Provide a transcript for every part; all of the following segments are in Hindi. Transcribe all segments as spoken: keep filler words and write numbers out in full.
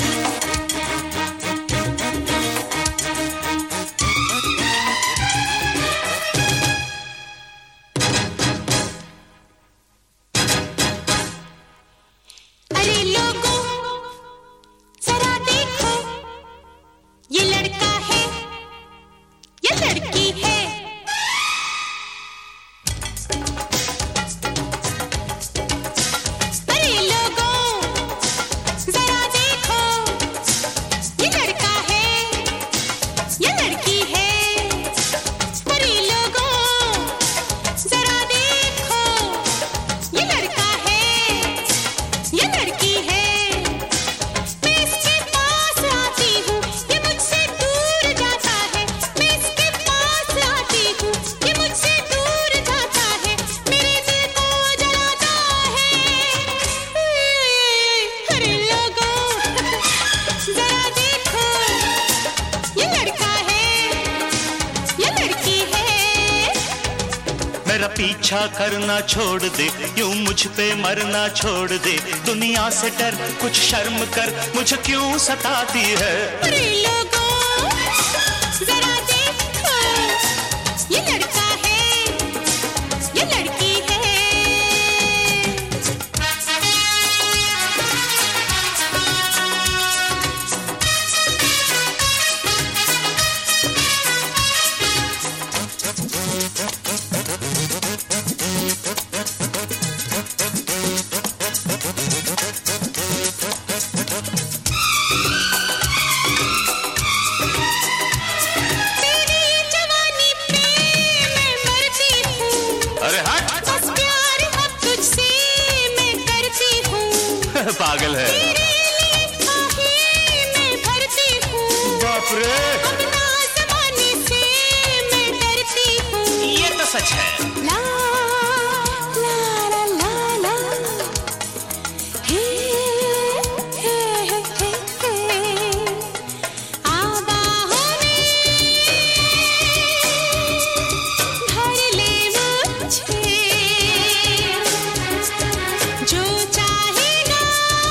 मेरा पीछा करना छोड़ दे, यूं मुझ पे मरना छोड़ दे। दुनिया से डर, कुछ शर्म कर, मुझे क्यों सताती है। अरे लोगों जरा देखो, ये लड़का है, ये लड़की है। पागल है, मैं भरती हूँ। बाप रे, अपना ज़माने से मैं डरती हूँ। ये तो सच है। ला ला ला ला ला, हे हे हे हे, आबाहों में भर ले मुझे, जो चाहेगा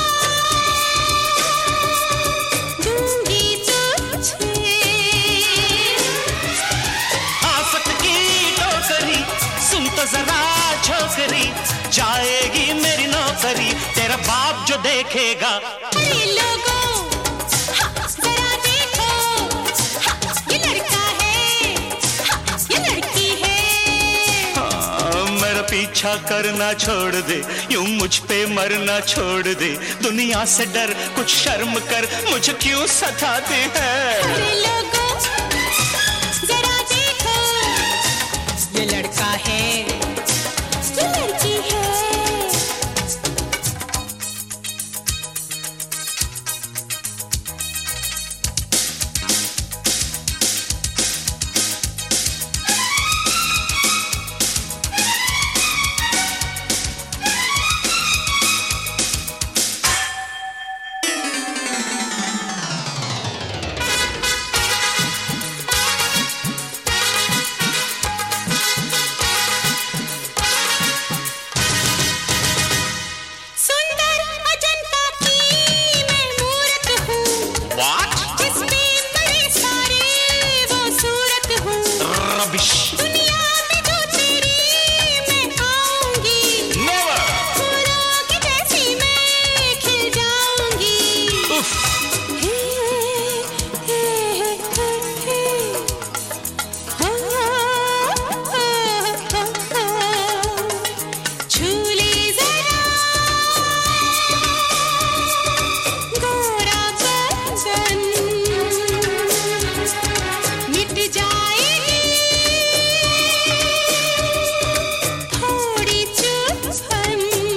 दूंगी तुझे। आफत की टोकरी सुन तो जरा छोकरी, जाएगी मेरी नौकरी, तेरा बाप जो देखेगा। अरे लोगों जरा देखो, ये लड़का है, ये लड़की है। हाँ, मेरा पीछा करना छोड़ दे, यूं मुझ पे मरना छोड़ दे। दुनिया से डर, कुछ शर्म कर, मुझे क्यों सताती है। अरे लोगों जरा देखो, ये लड़का है, ये लड़की है। दुनिया में जो तेरी मैं आऊंगी, फूलों की जैसी मैं खिल जाऊंगी। हे हे हे हे, हो हो हो, छू ले जरा गोरा बदन, मिट जाएगी थोड़ी चुभन।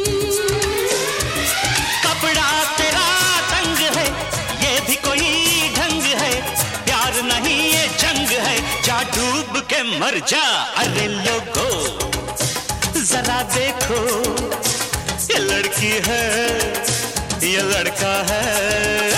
कपड़ा तेरा तंग है, ये भी कोई ढंग है, प्यार नहीं ये जंग है, जा डूब के मर जा। अरे लोगो जरा देखो, ये लड़की है, ये लड़का है।